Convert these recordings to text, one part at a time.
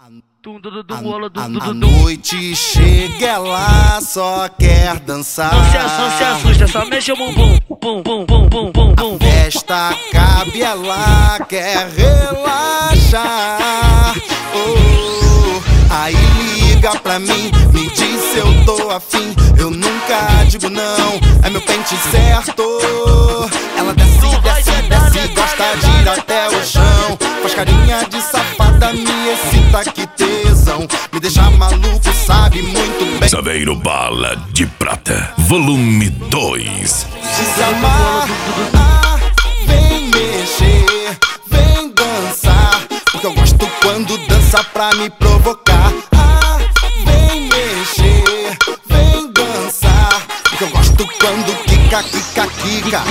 A noite chega, ela só quer dançar. Não se assusta, só mexe o bumbum. Bum, bum, bum, bum, bum, bum. A festa cabe, ela quer relaxar. Oh, aí liga pra mim, me diz se eu tô afim. Eu nunca digo não, é meu pente certo. Ela desce, gosta de ir até o chão. Faz carinha de safada, me excita, que tesão. Me deixa maluco, sabe muito bem. Saveiro Bala de Prata, volume 2. Se amar, vem mexer, vem dançar. Porque eu gosto quando dança pra me provocar. Vem mexer, vem dançar. Porque eu gosto quando quica, quica, quica.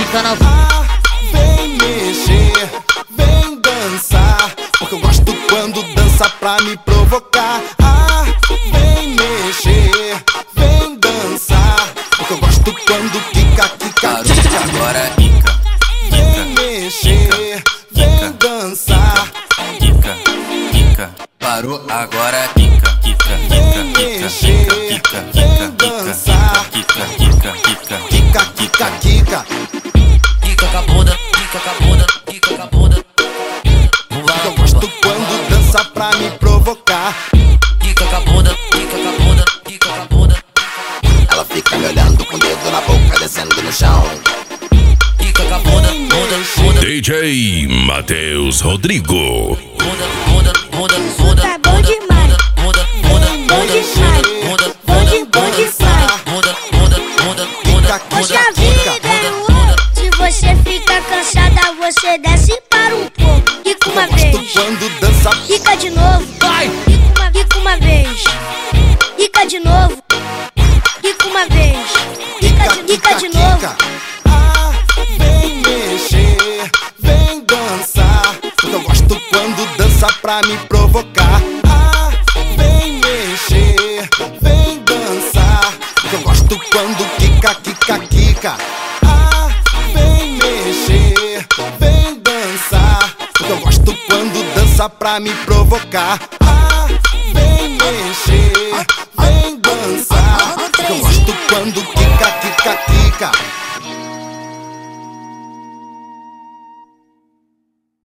Vem mexer, vem dançar. Porque eu gosto quando dança pra me provocar. Vem mexer, vem dançar. Porque eu gosto quando quica, quica, quica. Agora quica, vem mexer, vem dançar. quica, quica. Parou agora quica, quica, quica, quica, quica, quica, quica, quica, quica, quica, Quica, quica, quica. quica com a bunda, quica com a bunda, quica com a bunda. Eu gosto quando dança pra me provocar. Quica com a bunda, quica com a bunda, quica com a bunda. Ela fica me olhando com o dedo na boca, descendo no chão. Quica com a bunda, bunda, bunda, DJ Matheus Rodrigo. bunda, bunda, bunda, bunda. Tá bom demais. Bunda, bunda, Bom demais. bunda, Bom demais. bunda, bunda, bunda, bunda. Poxa vida, se você fica cansada, você desce para um pouco. Quica uma vez, Quando dança, quica de novo. Quica uma vez, quica de novo. Quica uma vez, quica de novo. Vem mexer, vem dançar. Porque eu gosto quando dança pra me provocar. Vem mexer, vem dançar. Porque eu gosto quando quica, quica, quica. Vem mexer, vem dançar. Porque eu gosto quando dança pra me provocar. Vem mexer, vem dançar. Porque eu gosto quando quica.